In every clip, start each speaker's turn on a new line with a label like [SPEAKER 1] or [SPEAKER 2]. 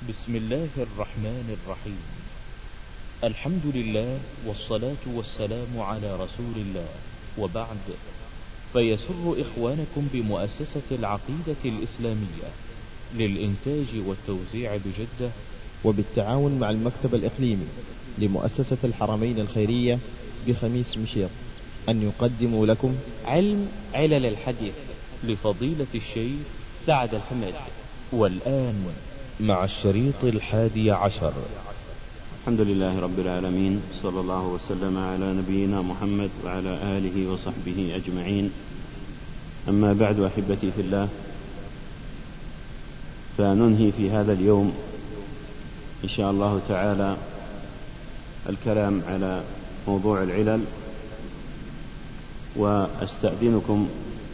[SPEAKER 1] بسم الله الرحمن الرحيم. الحمد لله والصلاة والسلام على رسول الله، وبعد، فيسر إخوانكم بمؤسسة العقيدة الإسلامية للإنتاج والتوزيع بجدة
[SPEAKER 2] وبالتعاون مع المكتب الإقليمي لمؤسسة الحرمين الخيرية بخميس مشيط أن يقدموا لكم
[SPEAKER 3] علم علل الحديث
[SPEAKER 1] لفضيلة الشيخ
[SPEAKER 3] سعد الحميد.
[SPEAKER 1] والآن مع الشريط 11.
[SPEAKER 4] الحمد لله رب العالمين، صلى الله وسلم على نبينا محمد وعلى آله وصحبه أجمعين. أما بعد، أحبتي في الله، فننهي في هذا اليوم إن شاء الله تعالى الكلام على موضوع العلل، وأستأذنكم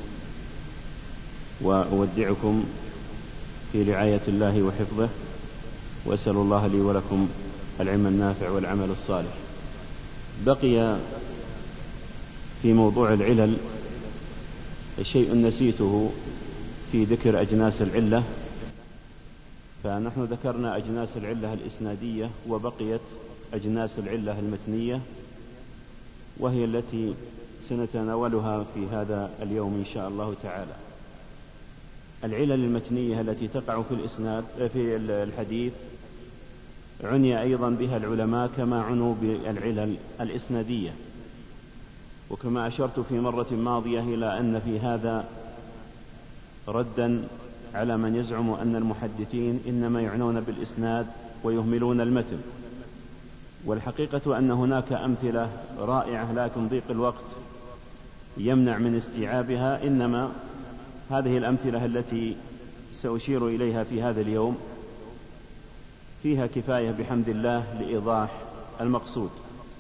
[SPEAKER 4] وأودعكم في رعاية الله وحفظه، وأسأل الله لي ولكم العلم النافع والعمل الصالح. بقي في موضوع العلل شيء نسيته في ذكر أجناس العلة، فنحن ذكرنا أجناس العلة الإسنادية، وبقيت أجناس العلة المتنية، وهي التي سنتناولها في هذا اليوم إن شاء الله تعالى. العلل المتنية التي تقع في الإسناد في الحديث عني أيضا بها العلماء كما عنوا بالعلل الإسنادية، وكما أشرت في مرة ماضية إلى أن في هذا ردا على من يزعم أن المحدثين إنما يعنون بالإسناد ويهملون المتن. والحقيقة أن هناك أمثلة رائعة، لكن ضيق الوقت يمنع من استيعابها. إنما هذه الأمثلة التي سأشير إليها في هذا اليوم فيها كفاية بحمد الله لإيضاح المقصود.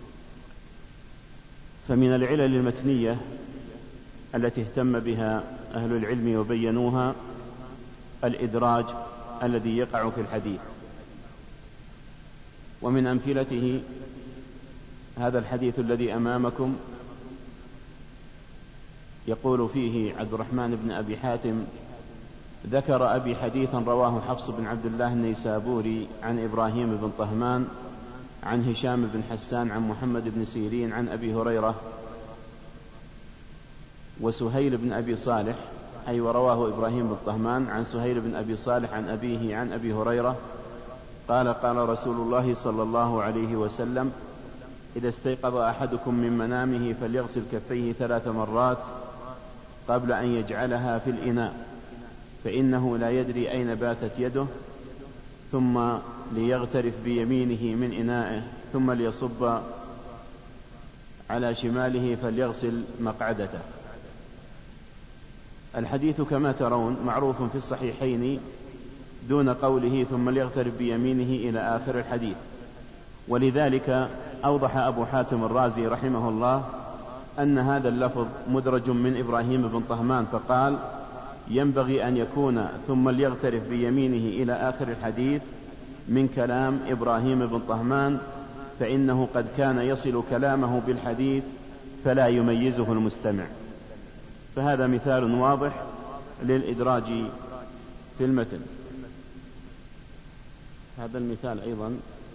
[SPEAKER 4] فمن العلل المتنية التي اهتم بها أهل العلم وبينوها الإدراج الذي يقع في الحديث. ومن أمثلته هذا الحديث الذي أمامكم، يقول فيه عبد الرحمن بن أبي حاتم: ذكر أبي حديثا رواه حفص بن عبد الله النيسابوري عن إبراهيم بن طهمان عن هشام بن حسان عن محمد بن سيرين عن أبي هريرة وسهيل بن أبي صالح، أي ورواه إبراهيم بن طهمان عن سهيل بن أبي صالح عن أبيه عن أبي هريرة قال: قال رسول الله صلى الله عليه وسلم: إذا استيقظ أحدكم من منامه فليغسل كفيه 3 مرات قبل أن يجعلها في الإناء، فإنه لا يدري أين باتت يده، ثم ليغترف بيمينه من إنائه، ثم ليصب على شماله فليغسل مقعدته. الحديث كما ترون معروف في الصحيحين دون قوله ثم ليغترف بيمينه إلى آخر الحديث. ولذلك أوضح أبو حاتم الرازي رحمه الله أن هذا اللفظ مدرج من إبراهيم بن طهمان، فقال: ينبغي أن يكون ثم ليغترف بيمينه إلى آخر الحديث من كلام إبراهيم بن طهمان، فإنه قد كان يصل كلامه بالحديث فلا يميزه المستمع. فهذا مثال واضح للإدراج في المتن. هذا المثال أيضا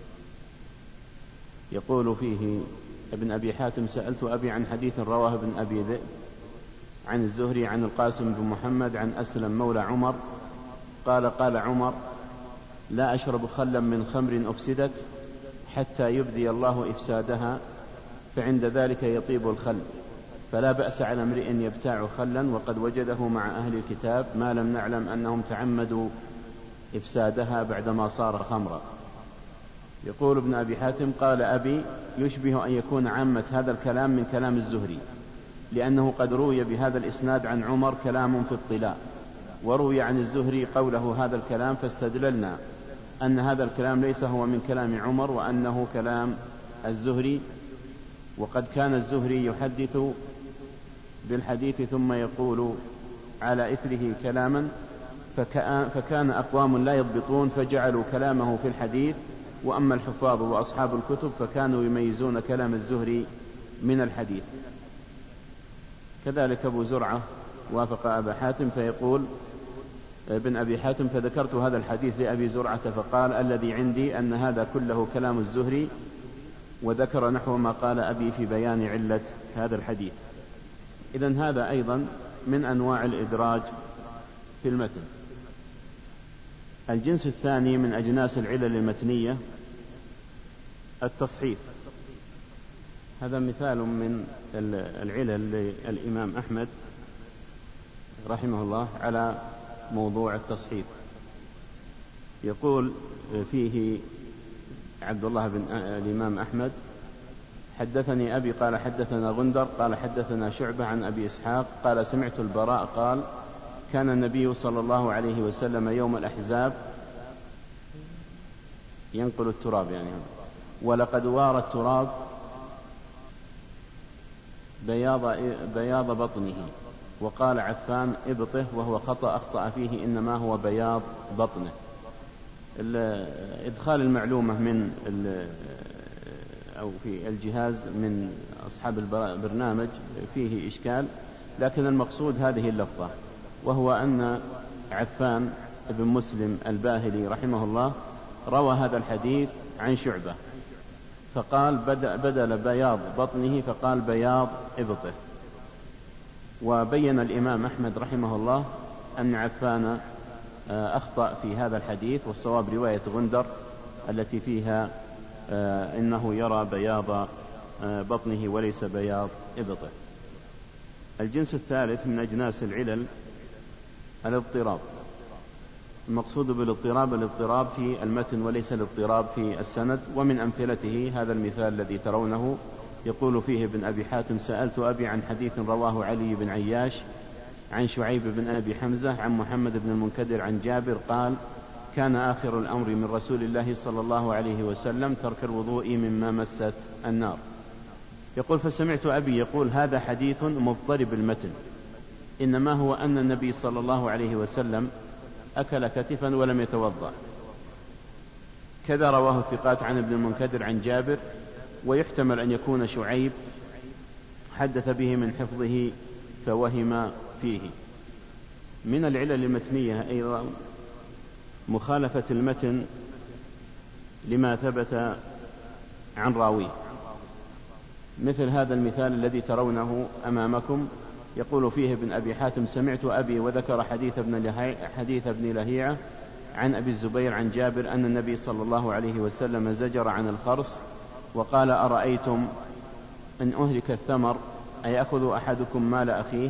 [SPEAKER 4] يقول فيه ابن أبي حاتم: سألت أبي عن حديث رواه ابن أبي ذئب عن الزهري عن القاسم بن محمد عن أسلم مولى عمر قال: قال عمر: لا أشرب خلا من خمر أفسدت حتى يبدي الله إفسادها، فعند ذلك يطيب الخل، فلا بأس على امرئ يبتاع خلا وقد وجده مع أهل الكتاب، ما لم نعلم أنهم تعمدوا إفسادها بعدما صار خمرا. يقول ابن أبي حاتم: قال أبي: يشبه أن يكون عامة هذا الكلام من كلام الزهري، لأنه قد روي بهذا الإسناد عن عمر كلام في الطلاء، وروي عن الزهري قوله هذا الكلام، فاستدللنا أن هذا الكلام ليس هو من كلام عمر وأنه كلام الزهري. وقد كان الزهري يحدث بالحديث ثم يقول على إثره كلاما، فكان أقوام لا يضبطون فجعلوا كلامه في الحديث، وأما الحفاظ وأصحاب الكتب فكانوا يميزون كلام الزهري من الحديث. كذلك أبو زرعة وافق أبا حاتم فيقول: بن أبي حاتم فذكرت هذا الحديث لأبي زرعة فقال الذي عندي أن هذا كله كلام الزهري، وذكر نحو ما قال أبي في بيان علة هذا الحديث. إذن هذا أيضا من أنواع الإدراج في المتن. الجنس الثاني من أجناس العلل المتنية التصحيف. هذا مثال من العلل للإمام أحمد رحمه الله على موضوع التصحيف. يقول فيه عبد الله بن الإمام أحمد: حدثني أبي قال حدثنا غندر قال حدثنا شعبة عن أبي إسحاق قال سمعت البراء قال كان النبي صلى الله عليه وسلم يوم الأحزاب ينقل التراب يعني ولقد وارى التراب بياض بطنه، وقال عفان ابطه وهو خطأ أخطأ فيه إنما هو بياض بطنه. إدخال المعلومة من أو في الجهاز من أصحاب البرنامج فيه إشكال، لكن المقصود هذه اللفظة، وهو أن عفان بن مسلم الباهلي رحمه الله روى هذا الحديث عن شعبة فقال بدل بياض بطنه فقال بياض إبطه. وبين الإمام أحمد رحمه الله أن عفان أخطأ في هذا الحديث، والصواب رواية غندر التي فيها إنه يرى بياض بطنه وليس بياض إبطه. الجنس الثالث من أجناس العلل الاضطراب. المقصود بالاضطراب الاضطراب في المتن وليس الاضطراب في السند. ومن أمثلته هذا المثال الذي ترونه، يقول فيه ابن أبي حاتم سألت أبي عن حديث رواه علي بن عياش عن شعيب بن أبي حمزة عن محمد بن المنكدر عن جابر قال كان آخر الأمر من رسول الله صلى الله عليه وسلم ترك الوضوء مما مست النار. يقول فسمعت أبي يقول هذا حديث مضطرب المتن، إنما هو أن النبي صلى الله عليه وسلم أكل كتفا ولم يتوضأ. كذا رواه الثقات عن ابن المنكدر عن جابر، ويحتمل أن يكون شعيب حدث به من حفظه فوهم فيه. من العلل المتنية أيضا مخالفة المتن لما ثبت عن راويه، مثل هذا المثال الذي ترونه أمامكم. يقول فيه ابن أبي حاتم سمعت أبي وذكر حديث ابن لهيعة عن أبي الزبير عن جابر أن النبي صلى الله عليه وسلم زجر عن الخرص وقال أرأيتم أن أهلك الثمر أيأخذ أحدكم مال أخيه؟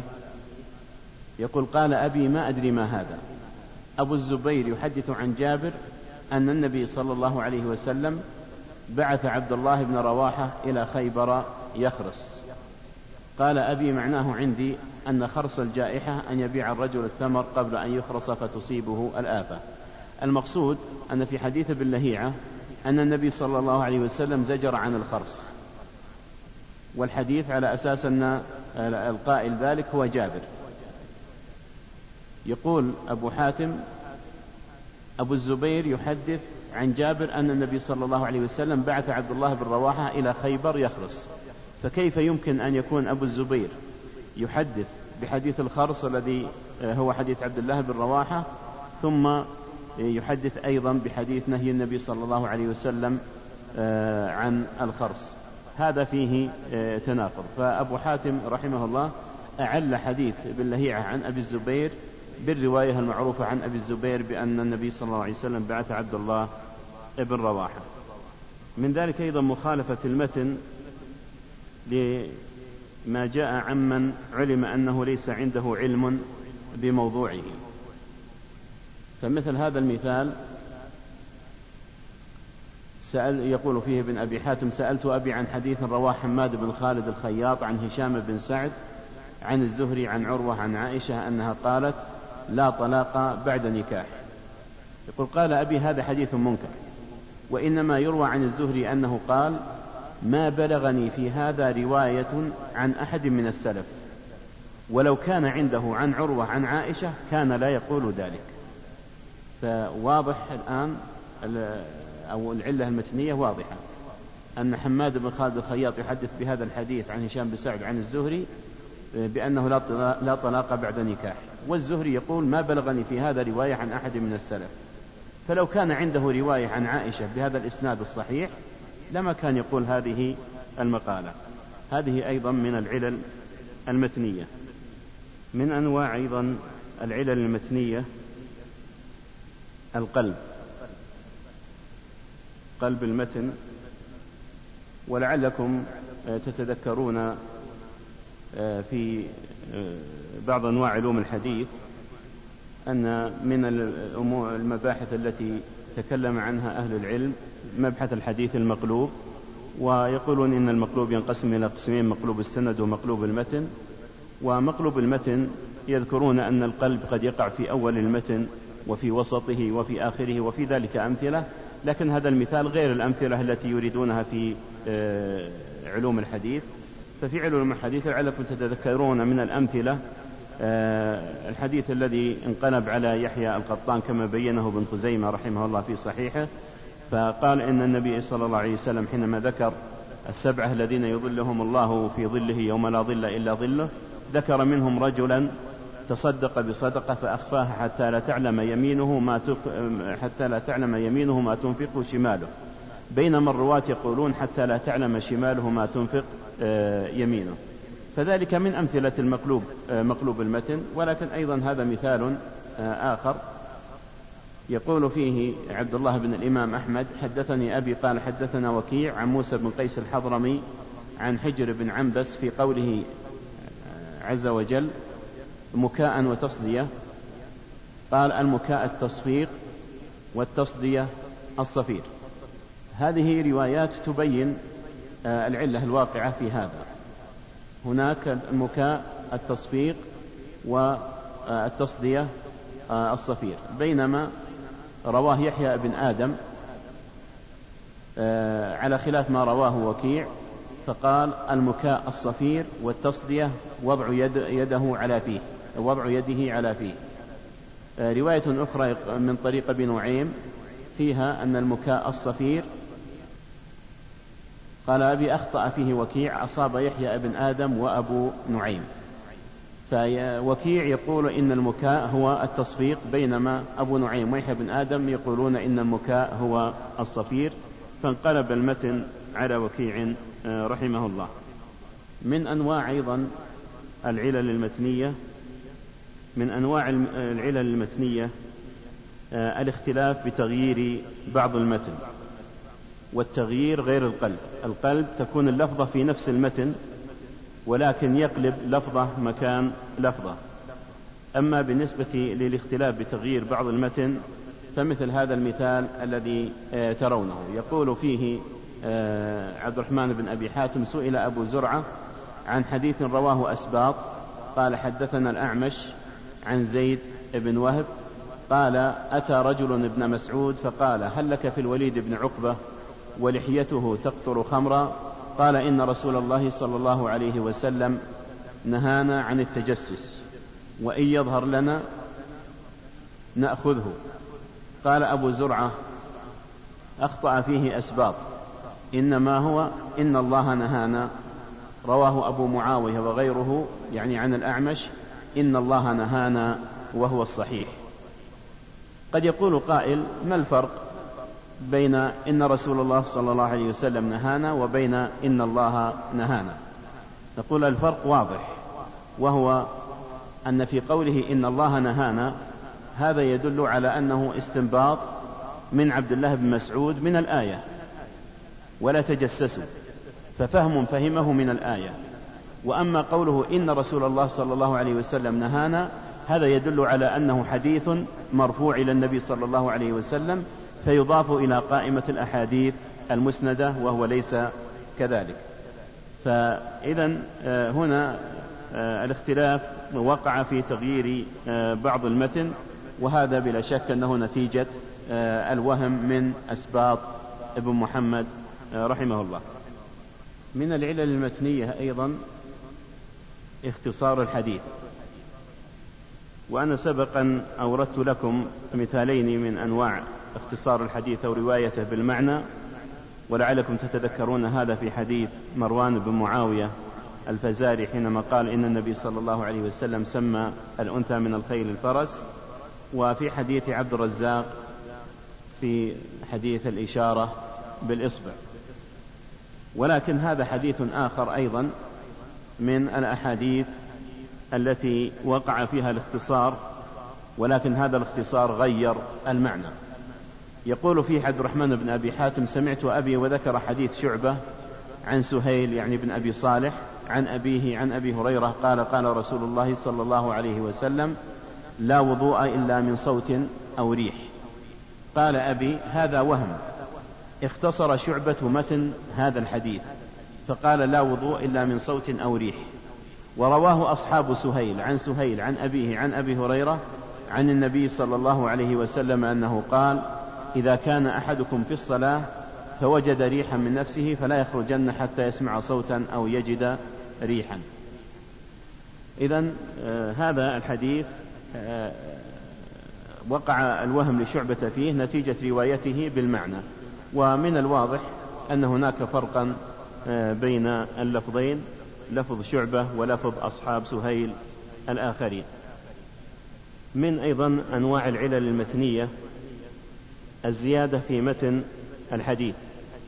[SPEAKER 4] يقول قال أبي ما أدري ما هذا. أبو الزبير يحدث عن جابر أن النبي صلى الله عليه وسلم بعث عبد الله بن رواحة إلى خيبر يخرص. قال أبي معناه عندي أن خرص الجائحة أن يبيع الرجل الثمر قبل أن يخرص فتصيبه الآفة. المقصود أن في حديث ابن لهيعة أن النبي صلى الله عليه وسلم زجر عن الخرص، والحديث على أساس أن القائل ذلك هو جابر. يقول أبو حاتم أبو الزبير يحدث عن جابر أن النبي صلى الله عليه وسلم بعث عبد الله بن رواحة إلى خيبر يخرص، فكيف يمكن أن يكون أبو الزبير يحدث بحديث الخرص الذي هو حديث عبد الله بن رواحة ثم يحدث أيضا بحديث نهي النبي صلى الله عليه وسلم عن الخرص؟ هذا فيه تناقض. فأبو حاتم رحمه الله أعل حديث ابن لهيعة عن أبي الزبير بالرواية المعروفة عن أبي الزبير بأن النبي صلى الله عليه وسلم بعث عبد الله بن رواحة. من ذلك أيضا مخالفة المتن لما جاء عمن علم أنه ليس عنده علم بموضوعه. فمثل هذا المثال يقول فيه ابن أبي حاتم سألت أبي عن حديث رواه حماد بن خالد الخياط عن هشام بن سعد عن الزهري عن عروة عن عائشة أنها قالت لا طلاق بعد نكاح. يقول قال أبي هذا حديث منكر، وإنما يروى عن الزهري أنه قال ما بلغني في هذا رواية عن أحد من السلف، ولو كان عنده عن عروة عن عائشة كان لا يقول ذلك. فواضح الآن أو العلة المتنية واضحة أن حماد بن خالد الخياط يحدث بهذا الحديث عن هشام بن سعد عن الزهري بأنه لا طلاق بعد نكاح، والزهري يقول ما بلغني في هذا رواية عن أحد من السلف. فلو كان عنده رواية عن عائشة بهذا الإسناد الصحيح لما كان يقول هذه المقالة. هذه أيضا من العلل المتنية. من أنواع أيضا العلل المتنية القلب، قلب المتن. ولعلكم تتذكرون في بعض أنواع علوم الحديث أن من المباحث التي تكلم عنها أهل العلم مبحث الحديث المقلوب، ويقولون إن المقلوب ينقسم إلى قسمين: مقلوب السند ومقلوب المتن. ومقلوب المتن يذكرون أن القلب قد يقع في أول المتن وفي وسطه وفي آخره، وفي ذلك أمثلة، لكن هذا المثال غير الأمثلة التي يريدونها في علوم الحديث. ففي علوم الحديث لعلكم تتذكرون من الأمثلة الحديث الذي انقلب على يحيى القطان كما بينه ابن خزيمة رحمه الله في صحيحه، فقال إن النبي صلى الله عليه وسلم حينما ذكر السبعة الذين يظلهم الله في ظله يوم لا ظل إلا ظله، ذكر منهم رجلا تصدق بصدقة فأخفاها حتى لا تعلم يمينه ما تنفق شماله، بينما الرواة يقولون حتى لا تعلم شماله ما تنفق يمينه. فذلك من أمثلة مقلوب المتن. ولكن أيضا هذا مثال آخر يقول فيه عبد الله بن الإمام أحمد: حدثني أبي قال حدثنا وكيع عن موسى بن قيس الحضرمي عن حجر بن عنبس في قوله عز وجل مكاء وتصدية. قال: المكاء التصفيق والتصدية الصفير. هذه روايات تبين العلة الواقعة في هذا. هناك المكاء التصفيق والتصدية الصفير، بينما رواه يحيى بن آدم على خلاف ما رواه وكيع، فقال: المكاء الصفير والتصدية وضع يده على فيه. رواية أخرى من طريق ابن نعيم فيها أن المكاء الصفير قال أبي أخطأ فيه وكيع، أصاب يحيى بن آدم وأبو نعيم. فوكيع يقول إن المكاء هو التصفيق، بينما أبو نعيم ويحيى بن آدم يقولون إن المكاء هو الصفير، فانقلب المتن على وكيع رحمه الله. من أنواع أيضا العلل المتنية، من أنواع العلل المتنية الاختلاف بتغيير بعض المتن، والتغيير غير القلب تكون اللفظة في نفس المتن ولكن يقلب لفظة مكان لفظة. أما بالنسبة للاختلاف بتغيير بعض المتن فمثل هذا المثال الذي ترونه. يقول فيه عبد الرحمن بن أبي حاتم: سئل أبو زرعة عن حديث رواه أسباط، قال: حدثنا الأعمش عن زيد بن وهب قال: أتى رجل ابن مسعود فقال: هل لك في الوليد بن عقبة ولحيته تقطر خمرا؟ قال: إن رسول الله صلى الله عليه وسلم نهانا عن التجسس، وإن يظهر لنا نأخذه. قال أبو زرعة: أخطأ فيه أسباط، إنما هو إن الله نهانا. رواه أبو معاوية وغيره يعني عن الأعمش: إن الله نهانا، وهو الصحيح. قد يقول قائل: ما الفرق بين إن رسول الله صلى الله عليه وسلم نهانا وبين إن الله نهانا؟ نقول الفرق واضح، وهو أن في قوله إن الله نهانا هذا يدل على أنه استنباط من عبد الله بن مسعود من الآية: ولا تجسسوا، فهمه من الآية. وأما قوله إن رسول الله صلى الله عليه وسلم نهانا هذا يدل على أنه حديث مرفوع إلى النبي صلى الله عليه وسلم، فيضاف إلى قائمة الأحاديث المسندة، وهو ليس كذلك. فإذا هنا الاختلاف وقع في تغيير بعض المتن، وهذا بلا شك أنه نتيجة الوهم من أسباط ابن محمد رحمه الله. من العلل المتنية أيضا اختصار الحديث. وأنا سبقا أوردت لكم مثالين من أنواع اختصار الحديث أو روايته بالمعنى، ولعلكم تتذكرون هذا في حديث مروان بن معاوية الفزاري حينما قال إن النبي صلى الله عليه وسلم سمى الأنثى من الخيل الفرس، وفي حديث عبد الرزاق في حديث الإشارة بالإصبع. ولكن هذا حديث آخر أيضا من الأحاديث التي وقع فيها الاختصار، ولكن هذا الاختصار غير المعنى. يقول فيه عبد الرحمن بن أبي حاتم: سمعت أبي، وذكر حديث شعبة عن سهيل يعني بن أبي صالح عن أبيه عن أبي هريرة قال: قال رسول الله صلى الله عليه وسلم: لا وضوء إلا من صوت أو ريح. قال أبي: هذا وهم، اختصر شعبة متن هذا الحديث فقال: لا وضوء إلا من صوت أو ريح. ورواه أصحاب سهيل عن أبيه عن أبي هريرة عن النبي صلى الله عليه وسلم أنه قال: إذا كان أحدكم في الصلاة فوجد ريحا من نفسه فلا يخرجن حتى يسمع صوتا أو يجد ريحا. إذن هذا الحديث وقع الوهم لشعبة فيه نتيجة روايته بالمعنى. ومن الواضح أن هناك فرقا بين اللفظين، لفظ شعبة ولفظ أصحاب سهيل الآخرين. من أيضا أنواع العلل المتنية الزيادة في متن الحديث،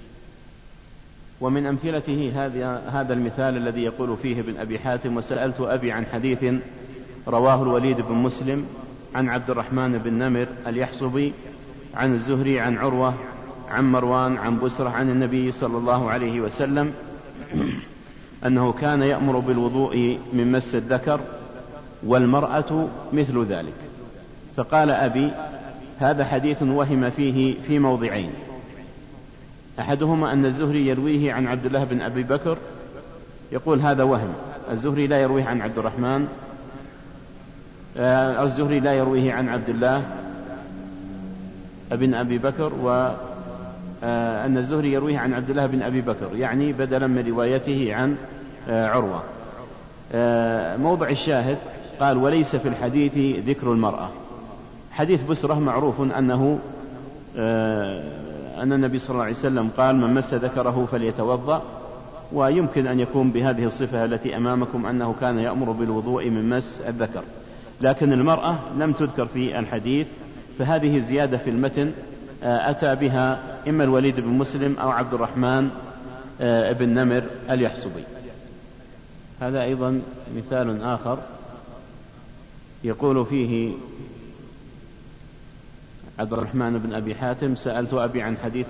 [SPEAKER 4] ومن أمثلته هذا المثال الذي يقول فيه ابن أبي حاتم: وسألت أبي عن حديث رواه الوليد بن مسلم عن عبد الرحمن بن نمر اليحصبي عن الزهري عن عروة عن مروان عن بسرة عن النبي صلى الله عليه وسلم أنه كان يأمر بالوضوء من مس الذكر والمرأة مثل ذلك. فقال أبي: هذا حديث وهم فيه في موضعين، أحدهما أن الزهري يرويه عن عبد الله بن أبي بكر، يقول هذا وهم، الزهري لا يرويه عن عبد الرحمن، الزهري لا يرويه عن عبد الله بن أبي بكر، وأن الزهري يرويه عن عبد الله بن أبي بكر، يعني بدلا من روايته عن عروة. موضع الشاهد قال: وليس في الحديث ذكر المرأة. حديث بسرة معروف أن النبي صلى الله عليه وسلم قال: من مس ذكره فليتوضأ، ويمكن أن يكون بهذه الصفة التي أمامكم أنه كان يأمر بالوضوء من مس الذكر، لكن المرأة لم تذكر في الحديث، فهذه زيادة في المتن أتى بها إما الوليد بن مسلم أو عبد الرحمن بن نمر اليحصبي. هذا أيضا مثال آخر يقول فيه عبد الرحمن بن أبي حاتم: سألت أبي عن حديث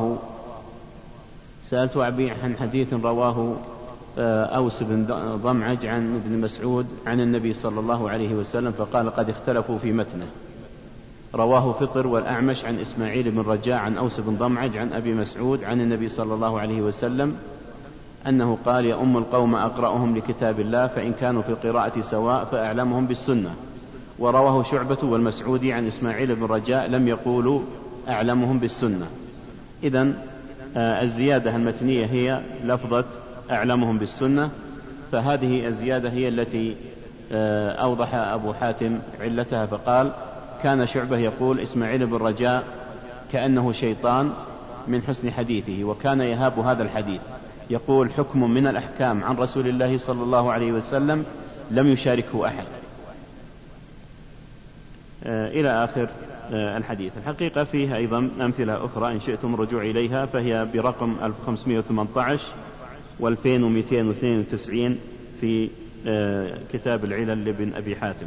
[SPEAKER 4] رواه أوس بن ضمعج عن ابن مسعود عن النبي صلى الله عليه وسلم فقال: قد اختلفوا في متنه. رواه فطر والأعمش عن إسماعيل بن رجاء عن أوس بن ضمعج عن أبي مسعود عن النبي صلى الله عليه وسلم أنه قال: يا أم القوم أقرأهم لكتاب الله، فإن كانوا في القراءة سواء فأعلمهم بالسنة. ورواه شعبة والمسعودي عن إسماعيل بن رجاء لم يقولوا أعلمهم بالسنة. إذن الزيادة المتنية هي لفظة أعلمهم بالسنة، فهذه الزيادة هي التي أوضح أبو حاتم علتها فقال: كان شعبة يقول إسماعيل بن رجاء كأنه شيطان من حسن حديثه، وكان يهاب هذا الحديث، يقول: حكم من الأحكام عن رسول الله صلى الله عليه وسلم لم يشاركه أحد، إلى آخر الحديث. الحقيقة فيه أيضا أمثلة أخرى إن شئتم رجوع إليها، فهي برقم 1518 و2292 في كتاب العلل لابن أبي حاتم،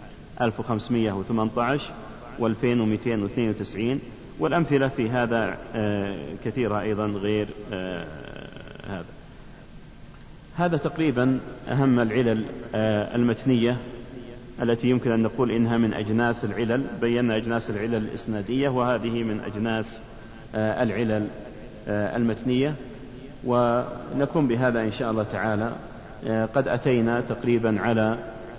[SPEAKER 4] 1518 و2292، والأمثلة في هذا كثيرة أيضا غير هذا تقريبا أهم العلل المتنية التي يمكن أن نقول إنها من أجناس العلل. بينا أجناس العلل الإسنادية، وهذه من أجناس العلل المتنية. ونكون بهذا إن شاء الله تعالى قد أتينا تقريبا على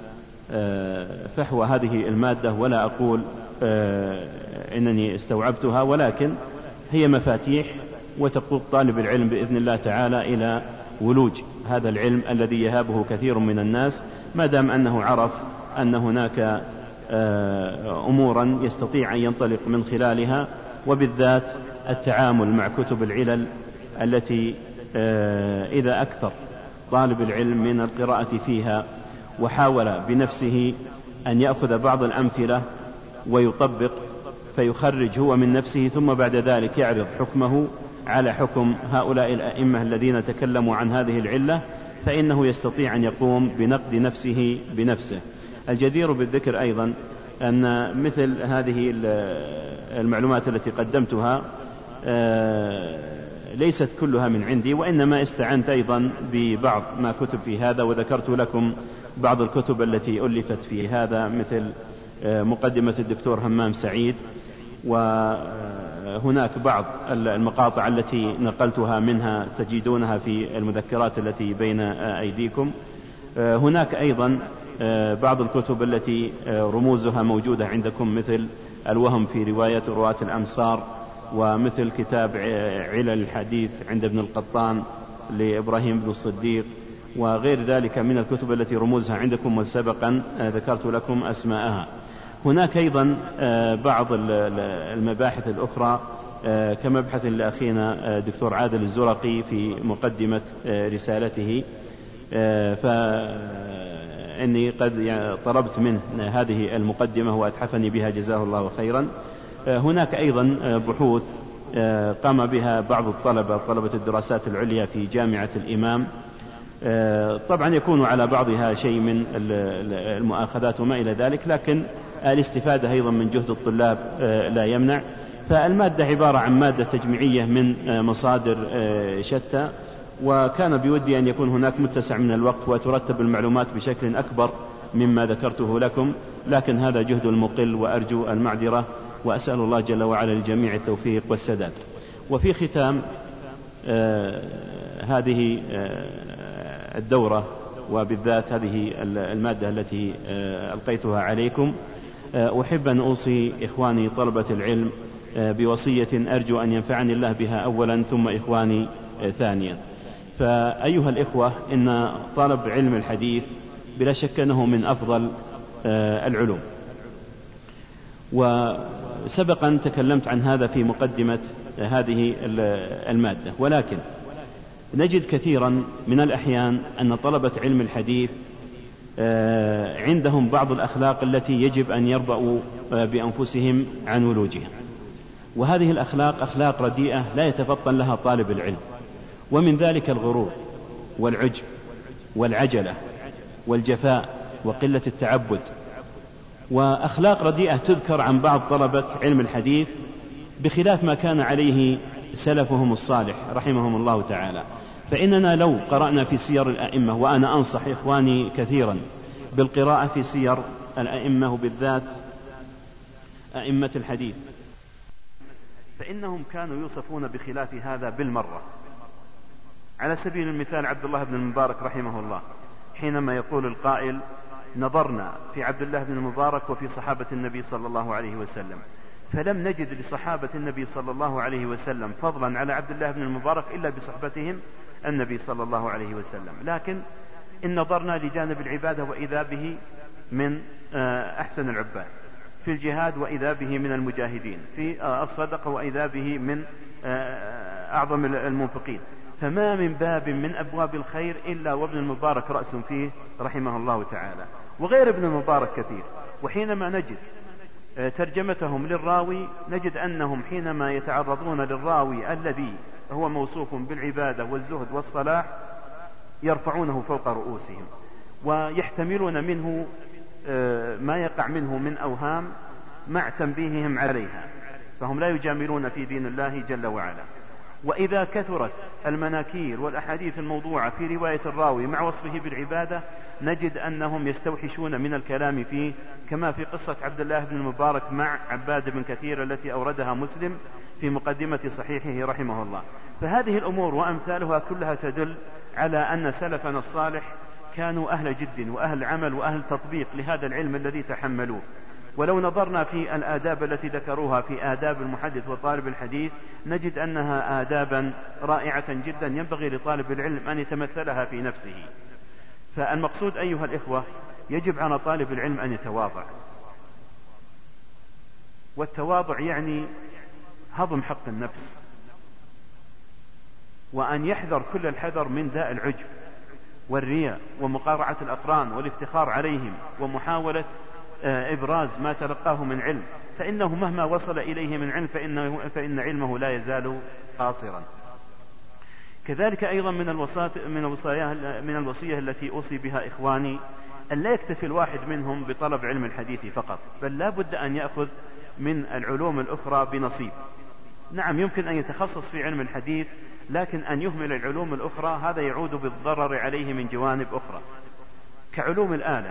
[SPEAKER 4] فحوى هذه المادة، ولا أقول إنني استوعبتها، ولكن هي مفاتيح وتقود طالب العلم بإذن الله تعالى إلى ولوج هذا العلم الذي يهابه كثير من الناس، ما دام أنه عرف أن هناك أمورا يستطيع أن ينطلق من خلالها، وبالذات التعامل مع كتب العلل التي إذا أكثر طالب العلم من القراءة فيها، وحاول بنفسه أن يأخذ بعض الأمثلة ويطبق فيخرج هو من نفسه، ثم بعد ذلك يعرض حكمه على حكم هؤلاء الأئمة الذين تكلموا عن هذه العلة، فإنه يستطيع أن يقوم بنقد نفسه بنفسه. الجدير بالذكر أيضا أن مثل هذه المعلومات التي قدمتها ليست كلها من عندي، وإنما استعنت أيضا ببعض ما كتب في هذا، وذكرت لكم بعض الكتب التي ألفت في هذا مثل مقدمة الدكتور همام سعيد، وهناك بعض المقاطع التي نقلتها منها تجدونها في المذكرات التي بين أيديكم. هناك أيضا بعض الكتب التي رموزها موجودة عندكم مثل الوهم في رواية رواة الأمصار، ومثل كتاب علل الحديث عند ابن القطان لإبراهيم بن الصديق، وغير ذلك من الكتب التي رموزها عندكم وسبقا ذكرت لكم أسماءها. هناك أيضا بعض المباحث الأخرى كمبحث لأخينا دكتور عادل الزرقي في مقدمة رسالته، فإني قد طلبت منه هذه المقدمة وأتحفني بها جزاه الله خيرا. هناك أيضا بحوث قام بها بعض طلبة الدراسات العليا في جامعة الإمام، طبعا يكون على بعضها شيء من المؤاخذات وما إلى ذلك، لكن الاستفادة أيضا من جهد الطلاب لا يمنع. فالمادة عبارة عن مادة تجميعية من مصادر شتى، وكان بودي أن يكون هناك متسع من الوقت وترتب المعلومات بشكل أكبر مما ذكرته لكم، لكن هذا جهد المقل وأرجو المعذرة، وأسأل الله جل وعلا للجميع التوفيق والسداد. وفي ختام هذه الدورة وبالذات هذه المادة التي ألقيتها عليكم، أحب أن أوصي إخواني طلبة العلم بوصية أرجو أن ينفعني الله بها أولا ثم إخواني ثانيا. فأيها الإخوة، إن طلب علم الحديث بلا شك أنه من أفضل العلوم، وسبقا تكلمت عن هذا في مقدمة هذه المادة، ولكن نجد كثيرا من الأحيان أن طلبة علم الحديث عندهم بعض الأخلاق التي يجب أن يربأوا بأنفسهم عن ولوجها، وهذه الأخلاق أخلاق رديئة لا يتفطن لها طالب العلم، ومن ذلك الغرور والعجب والعجلة والجفاء وقلة التعبد، وأخلاق رديئة تذكر عن بعض طلبة علم الحديث بخلاف ما كان عليه سلفهم الصالح رحمهم الله تعالى. فإننا لو قرأنا في سير الأئمة، وأنا أنصح إخواني كثيرا بالقراءة في سير الأئمة وبالذات أئمة الحديث، فإنهم كانوا يوصفون بخلاف هذا بالمرة. على سبيل المثال عبد الله بن المبارك رحمه الله، حينما يقول القائل: نظرنا في عبد الله بن المبارك وفي صحابة النبي صلى الله عليه وسلم، فلم نجد لصحابة النبي صلى الله عليه وسلم فضلا على عبد الله بن المبارك إلا بصحبتهم النبي صلى الله عليه وسلم، لكن إن نظرنا لجانب العبادة وإذا به من أحسن العباد، في الجهاد وإذا به من المجاهدين، في الصدقة وإذا به من أعظم المنفقين، فما من باب من أبواب الخير إلا وابن المبارك رأس فيه رحمه الله تعالى، وغير ابن المبارك كثير. وحينما نجد ترجمتهم للراوي نجد أنهم حينما يتعرضون للراوي الذي هو موصوف بالعبادة والزهد والصلاح يرفعونه فوق رؤوسهم، ويحتملون منه ما يقع منه من أوهام مع تنبيههم عليها، فهم لا يجاملون في دين الله جل وعلا. وإذا كثرت المناكير والأحاديث الموضوعة في رواية الراوي مع وصفه بالعبادة نجد أنهم يستوحشون من الكلام فيه، كما في قصة عبد الله بن المبارك مع عباد بن كثير التي أوردها مسلم في مقدمة صحيحه رحمه الله. فهذه الأمور وأمثالها كلها تدل على أن سلفنا الصالح كانوا أهل جد وأهل عمل وأهل تطبيق لهذا العلم الذي تحملوه. ولو نظرنا في الآداب التي ذكروها في آداب المحدث وطالب الحديث نجد أنها آدابا رائعة جدا ينبغي لطالب العلم أن يتمثلها في نفسه. فالمقصود أيها الإخوة، يجب على طالب العلم أن يتواضع، والتواضع يعني هضم حق النفس، وأن يحذر كل الحذر من داء العجب، والرياء ومقارعة الأقران والافتخار عليهم ومحاولة إبراز ما تلقاه من علم، فإنه مهما وصل إليه من علم فإن علمه لا يزال قاصرا. كذلك أيضا من الوصية التي أوصي بها إخواني أن لا يكتفي الواحد منهم بطلب علم الحديث فقط، بل لا بد أن يأخذ من العلوم الأخرى بنصيب. نعم يمكن أن يتخصص في علم الحديث، لكن أن يهمل العلوم الأخرى هذا يعود بالضرر عليه من جوانب أخرى، كعلوم الآلة.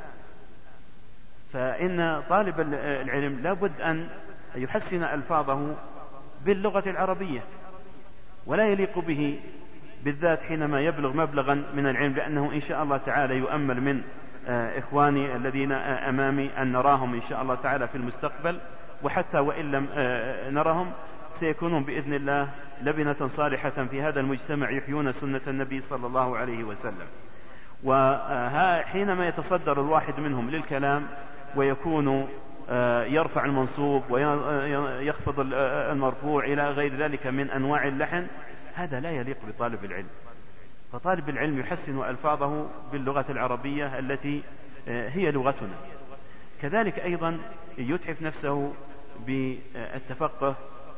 [SPEAKER 4] فإن طالب العلم لا بد أن يحسن ألفاظه باللغة العربية، ولا يليق به بالذات حينما يبلغ مبلغا من العلم، لأنه إن شاء الله تعالى يؤمل من إخواني الذين أمامي أن نراهم إن شاء الله تعالى في المستقبل، وحتى وإن لم نرهم سيكونون بإذن الله لبنة صالحة في هذا المجتمع يحيون سنة النبي صلى الله عليه وسلم. وحينما يتصدر الواحد منهم للكلام ويكون يرفع المنصوب ويخفض المرفوع إلى غير ذلك من أنواع اللحن، هذا لا يليق بطالب العلم. فطالب العلم يحسن ألفاظه باللغة العربية التي هي لغتنا. كذلك أيضا يتحف نفسه بالتفقه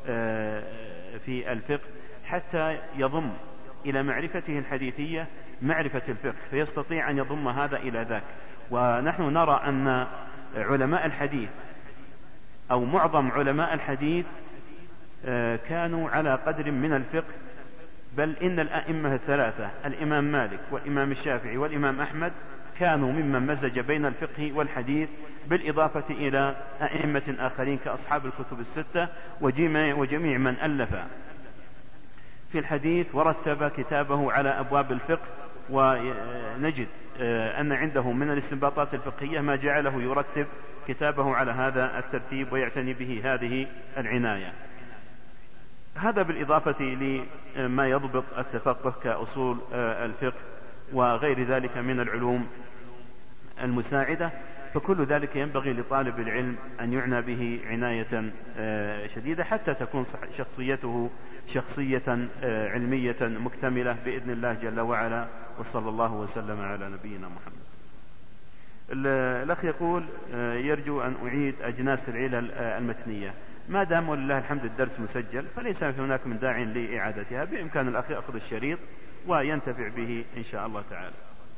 [SPEAKER 4] في الفقه حتى يضم إلى معرفته الحديثية معرفة الفقه، فيستطيع أن يضم هذا إلى ذاك. ونحن نرى أن علماء الحديث أو معظم علماء الحديث كانوا على قدر من الفقه، بل إن الأئمة الثلاثة الإمام مالك والإمام الشافعي والإمام أحمد كانوا ممن مزج بين الفقه والحديث، بالإضافة إلى أئمة آخرين كأصحاب الكتب الستة وجميع من ألف في الحديث ورتب كتابه على أبواب الفقه. ونجد أن عنده من الاستنباطات الفقهية ما جعله يرتب كتابه على هذا الترتيب ويعتني به هذه العناية. هذا بالإضافة لما يضبط التفقه كأصول الفقه وغير ذلك من العلوم المساعدة. فكل ذلك ينبغي لطالب العلم أن يعنى به عناية شديدة حتى تكون شخصيته شخصية علمية مكتملة بإذن الله جل وعلا. وصلى الله وسلم على نبينا محمد. الأخ يقول يرجو أن أعيد أجناس العلل المتنية. ما دام ولله الحمد الدرس مسجل فليس هناك من داع لإعادتها، بإمكان الأخ يأخذ الشريط وينتفع به إن شاء الله تعالى.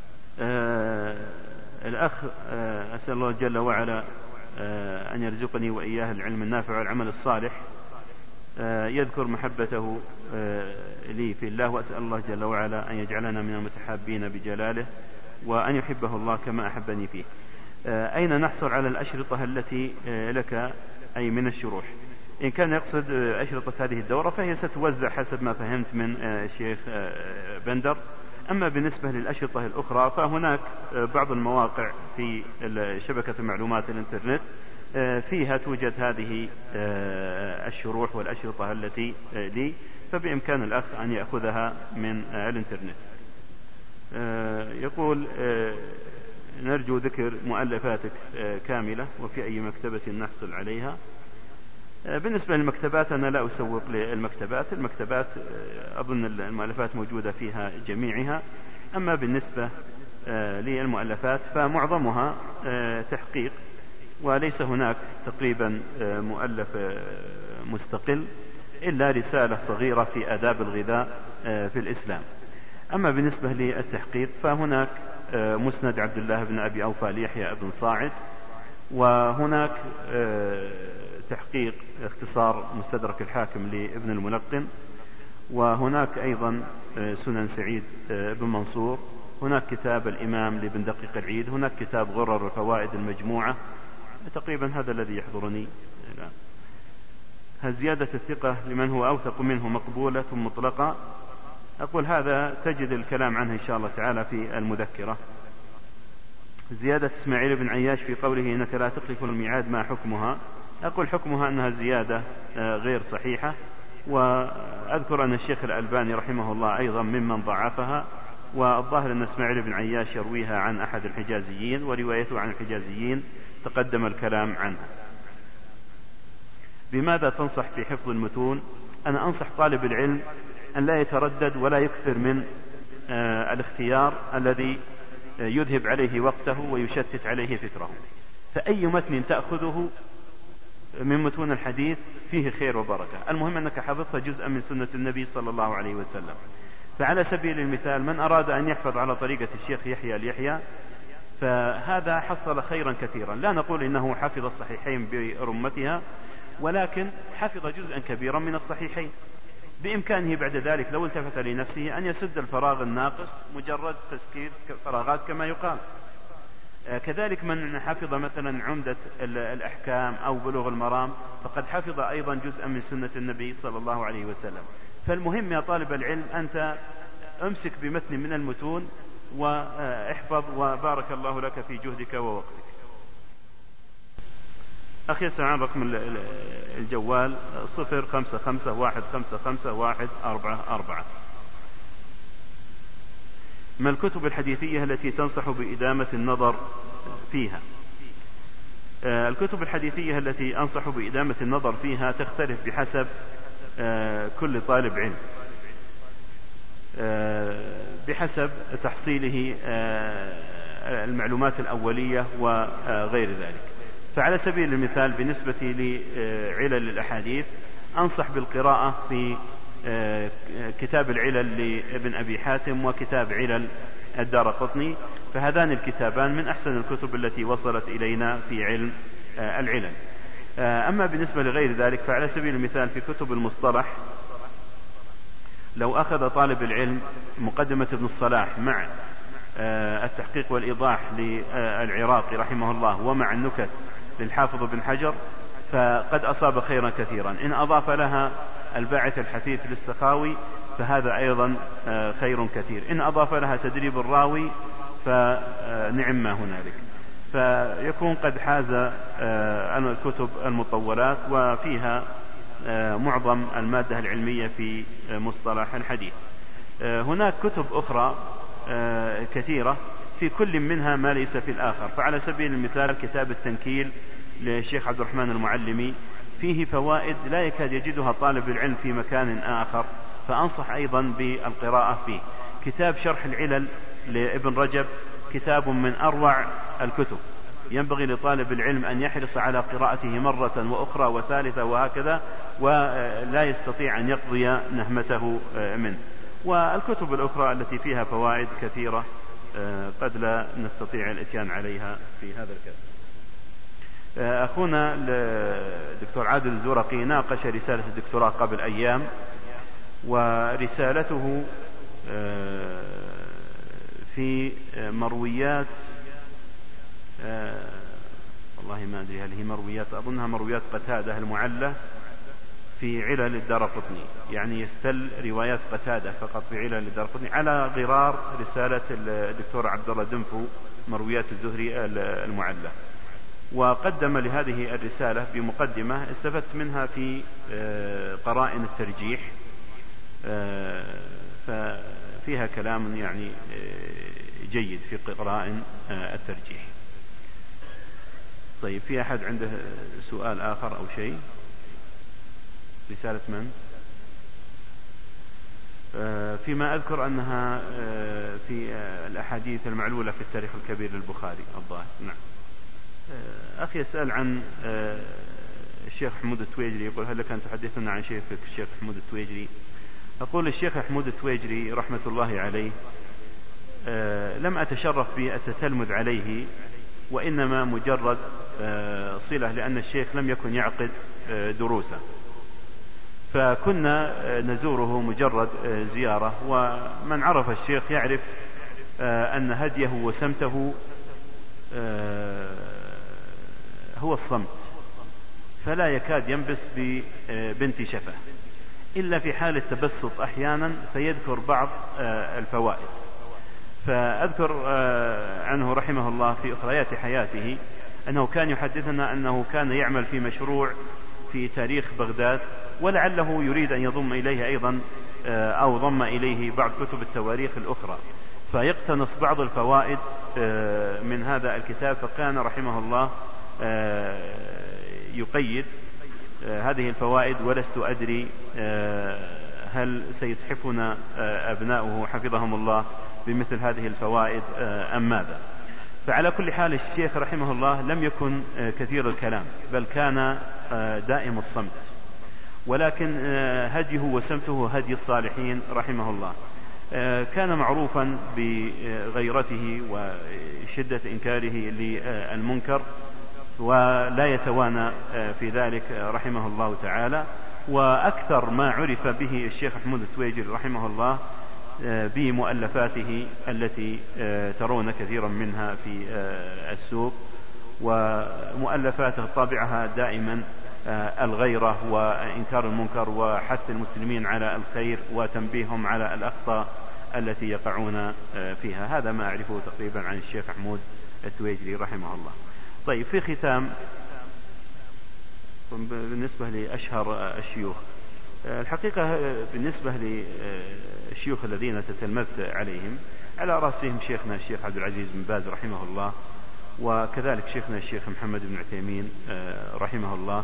[SPEAKER 4] الأخ أسأل الله جل وعلا أن يرزقني وإياه العلم النافع والعمل الصالح. يذكر محبته لي في الله، وأسأل الله جل وعلا أن يجعلنا من المتحابين بجلاله وأن يحبه الله كما أحبني فيه. أين نحصل على الأشرطة التي لك أي من الشروح؟ إن كان يقصد أشرطة هذه الدورة فهي ستوزع حسب ما فهمت من الشيخ بندر. أما بالنسبة للأشرطة الأخرى فهناك بعض المواقع في شبكة معلومات الإنترنت فيها توجد هذه الشروح والأشرطة التي لي، فبإمكان الأخ أن يأخذها من الإنترنت. يقول نرجو ذكر مؤلفاتك كاملة وفي أي مكتبة نحصل عليها. بالنسبة للمكتبات أنا لا أسوق للمكتبات أظن المؤلفات موجودة فيها جميعها. أما بالنسبة للمؤلفات فمعظمها تحقيق، وليس هناك تقريبا مؤلف مستقل إلا رسالة صغيرة في آداب الغذاء في الإسلام. أما بالنسبة للتحقيق فهناك مسند عبد الله بن أبي أوفى ليحيى بن صاعد، وهناك تحقيق اختصار مستدرك الحاكم لابن الملقن، وهناك أيضا سنن سعيد بن منصور، هناك كتاب الإمام لابن دقيق العيد، هناك كتاب غرر الفوائد المجموعة. تقريبا هذا الذي يحضرني الآن. هل زيادة الثقة لمن هو أوثق منه مقبولة مطلقة؟ أقول هذا تجد الكلام عنه إن شاء الله تعالى في المذكرة. زيادة إسماعيل بن عياش في قوله إنك لا تخلف الميعاد ما حكمها؟ أقول حكمها أنها زيادة غير صحيحة، وأذكر أن الشيخ الألباني رحمه الله أيضا ممن ضعفها، والظاهر أن إسماعيل بن عياش يرويها عن أحد الحجازيين، وروايته عن الحجازيين تقدم الكلام عنه. بماذا تنصح في حفظ المتون؟ أنا أنصح طالب العلم أن لا يتردد ولا يكثر من الاختيار الذي يذهب عليه وقته ويشتت عليه فكره. فأي متن تأخذه من متون الحديث فيه خير وبركة. المهم أنك حفظت جزءا من سنة النبي صلى الله عليه وسلم. فعلى سبيل المثال من أراد أن يحفظ على طريقة الشيخ يحيى اليحيى فهذا حصل خيرا كثيرا. لا نقول إنه حفظ الصحيحين برمتها، ولكن حفظ جزءا كبيرا من الصحيحين. بإمكانه بعد ذلك لو التفت لنفسه أن يسد الفراغ الناقص، مجرد تسكير فراغات كما يقال. كذلك من حفظ مثلا عمدة الأحكام أو بلوغ المرام فقد حفظ أيضا جزءا من سنة النبي صلى الله عليه وسلم. فالمهم يا طالب العلم أنت امسك بمتن من المتون واحفظ، وبارك الله لك في جهدك ووقتك. أخي يسأل عن رقم الجوال 0551555144. ما الكتب الحديثية التي تنصح بإدامة النظر فيها؟ الكتب الحديثية التي أنصح بإدامة النظر فيها تختلف بحسب كل طالب علم، بحسب تحصيله المعلومات الأولية وغير ذلك. فعلى سبيل المثال بالنسبة لعلل الأحاديث أنصح بالقراءة في كتاب العلل لابن أبي حاتم وكتاب علل الدارقطني، فهذان الكتابان من أحسن الكتب التي وصلت إلينا في علم العلل. أما بالنسبة لغير ذلك فعلى سبيل المثال في كتب المصطلح لو أخذ طالب العلم مقدمة ابن الصلاح مع التحقيق والإيضاح للعراقي رحمه الله ومع النكت للحافظ بن حجر فقد أصاب خيرا كثيرا. إن أضاف لها الباعث الحثيث للسخاوي فهذا أيضا خير كثير. إن أضاف لها تدريب الراوي فنعم ما هنالك. فيكون قد حاز الكتب المطولات وفيها معظم المادة العلمية في مصطلح الحديث. هناك كتب أخرى كثيرة في كل منها ما ليس في الآخر. فعلى سبيل المثال كتاب التنكيل للشيخ عبد الرحمن المعلمي فيه فوائد لا يكاد يجدها طالب العلم في مكان آخر، فأنصح أيضا بالقراءة فيه. كتاب شرح العلل لابن رجب كتاب من أروع الكتب، ينبغي لطالب العلم أن يحرص على قراءته مرة وأخرى وثالثة وهكذا، ولا يستطيع أن يقضي نهمته منه. والكتب الأخرى التي فيها فوائد كثيرة قد لا نستطيع الاتيان عليها في هذا الكتاب. أخونا الدكتور عادل الزرقي ناقش رسالة الدكتوراه قبل أيام، ورسالته في مرويات والله ما أدري هل هي مرويات، أظنها مرويات قتادة المعلة في علل الدارقطني، يعني يستل روايات قتادة فقط في علل الدارقطني على غرار رسالة الدكتور عبد الله دنفو مرويات الزهري المعلة. وقدم لهذه الرسالة بمقدمة استفدت منها في قرائن الترجيح، ففيها كلام يعني جيد في قرائن الترجيح. طيب في أحد عنده سؤال آخر أو شيء؟ رسالة من؟ فيما أذكر أنها في الأحاديث المعلولة في التاريخ الكبير للبخاري الظاهر. نعم. أخي يسأل عن الشيخ حمود التويجري، يقول هل لك أن تحدثنا عن شيخك الشيخ حمود التويجري؟ أقول الشيخ حمود التويجري رحمة الله عليه لم أتشرف بالتتلمذ عليه، وإنما مجرد صلة، لأن الشيخ لم يكن يعقد دروسا، فكنا نزوره مجرد زيارة. ومن عرف الشيخ يعرف أن هديه وسمته هو الصمت، فلا يكاد ينبس ببنت شفة إلا في حال التبسط أحيانا فيذكر بعض الفوائد. فأذكر عنه رحمه الله في أخريات حياته أنه كان يحدثنا أنه كان يعمل في مشروع في تاريخ بغداد، ولعله يريد أن يضم إليه أيضا أو ضم إليه بعض كتب التواريخ الأخرى، فيقتنص بعض الفوائد من هذا الكتاب. فكان رحمه الله يقيد هذه الفوائد، ولست أدري هل سيتحفنا أبناؤه حفظهم الله بمثل هذه الفوائد أم ماذا؟ فعلى كل حال الشيخ رحمه الله لم يكن كثير الكلام، بل كان دائم الصمت، ولكن هديه وسمته هدي الصالحين رحمه الله. كان معروفا بغيرته وشدة إنكاره للمنكر، ولا يتوانى في ذلك رحمه الله تعالى. وأكثر ما عرف به الشيخ محمود التويجري رحمه الله بمؤلفاته التي ترون كثيرا منها في السوق، ومؤلفاته طابعها دائما الغيرة وإنكار المنكر وحث المسلمين على الخير وتنبيههم على الأخطاء التي يقعون فيها. هذا ما أعرفه تقريبا عن الشيخ محمود التويجري رحمه الله. طيب، في ختام بالنسبة لأشهر الشيوخ، الحقيقة بالنسبة للشيوخ الذين تتلمذت عليهم على رأسهم شيخنا الشيخ عبد العزيز بن باز رحمه الله، وكذلك شيخنا الشيخ محمد بن عثيمين رحمه الله،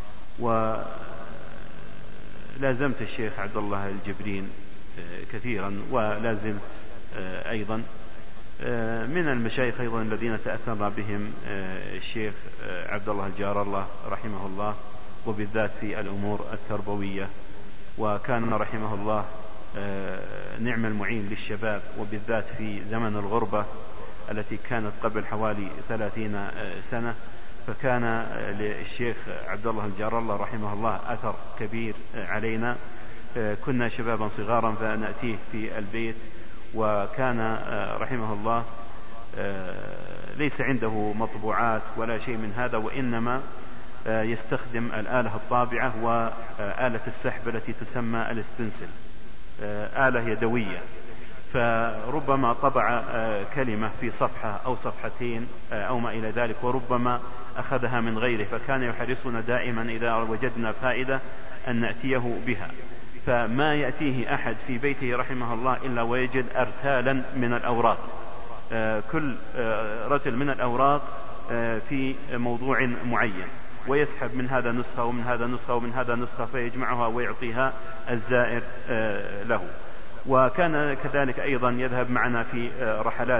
[SPEAKER 4] ولازمت الشيخ عبد الله الجبرين كثيرا، ولازلت أيضا من المشايخ أيضا الذين تأثرنا بهم الشيخ عبد الله الجار الله رحمه الله، وبالذات في الأمور التربوية، وكان رحمه الله نعم المعين للشباب، وبالذات في زمن الغربة التي كانت قبل حوالي 30 سنة. فكان للشيخ عبد الله الجار الله رحمه الله أثر كبير علينا. كنا شبابا صغارا فنأتيه في البيت، وكان رحمه الله ليس عنده مطبوعات ولا شيء من هذا، وإنما يستخدم الآلة الطابعة وآلة السحب التي تسمى الاستنسل، آلة يدوية. فربما طبع كلمة في صفحة أو صفحتين أو ما إلى ذلك، وربما أخذها من غيره، فكان يحرصنا دائما إذا وجدنا فائدة أن نأتيه بها. فما يأتيه أحد في بيته رحمه الله إلا ويجد أرتالا من الأوراق، كل رتل من الأوراق في موضوع معين، ويسحب من هذا نسخة ومن هذا نسخة ومن هذا نسخة، فيجمعها ويعطيها الزائر له. وكان كذلك أيضا يذهب معنا في رحلات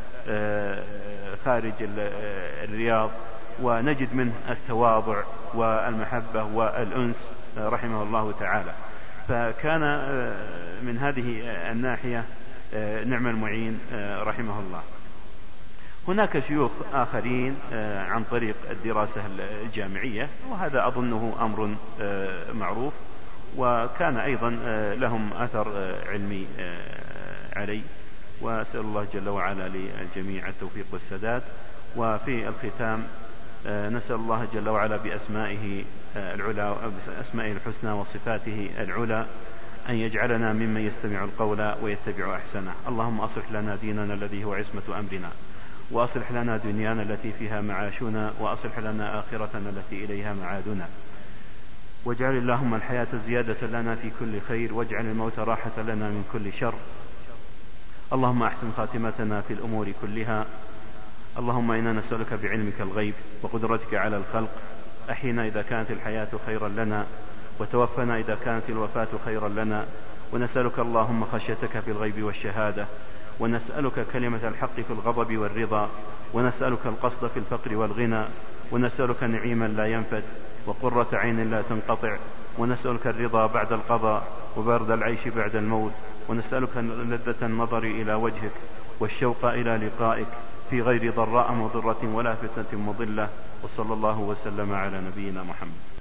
[SPEAKER 4] خارج الرياض، ونجد منه التواضع والمحبة والأنس رحمه الله تعالى. فكان من هذه الناحية نعم المعين رحمه الله. هناك شيوخ آخرين عن طريق الدراسة الجامعية، وهذا أظنه أمر معروف، وكان أيضا لهم أثر علمي علي، وأسأل الله جل وعلا للجميع التوفيق والسداد. وفي الختام نسأل الله جل وعلا بأسمائه العلى، بأسمائه الحسنى وصفاته العلى، أن يجعلنا ممن يستمع القول ويتبع أحسنه. اللهم أصلح لنا ديننا الذي هو عصمة أمرنا، وأصلح لنا دنيانا التي فيها معاشنا، وأصلح لنا آخرتنا التي إليها معادنا، واجعل اللهم الحياة زيادة لنا في كل خير، واجعل الموت راحة لنا من كل شر. اللهم أحسن خاتمتنا في الأمور كلها. اللهم إنا نسألك بعلمك الغيب وقدرتك على الخلق، أحينا إذا كانت الحياة خيرا لنا، وتوفنا إذا كانت الوفاة خيرا لنا. ونسألك اللهم خشيتك في الغيب والشهادة، ونسألك كلمة الحق في الغضب والرضا، ونسألك القصد في الفقر والغنى، ونسألك نعيما لا ينفد وقرة عين لا تنقطع، ونسألك الرضا بعد القضاء وبرد العيش بعد الموت، ونسألك لذة النظر إلى وجهك والشوق إلى لقائك في غير ضراء مضرة ولا فتنة مضلة. وصلى الله وسلم على نبينا محمد.